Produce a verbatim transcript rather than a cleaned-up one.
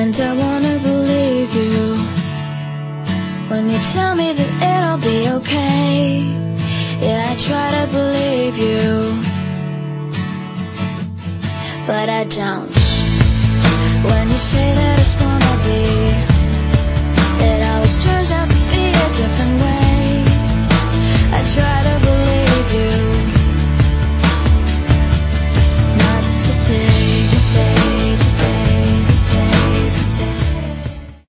And I wanna believe you when you tell me that it'll be okay. Yeah, I try to believe you, but I don't. When you say that it's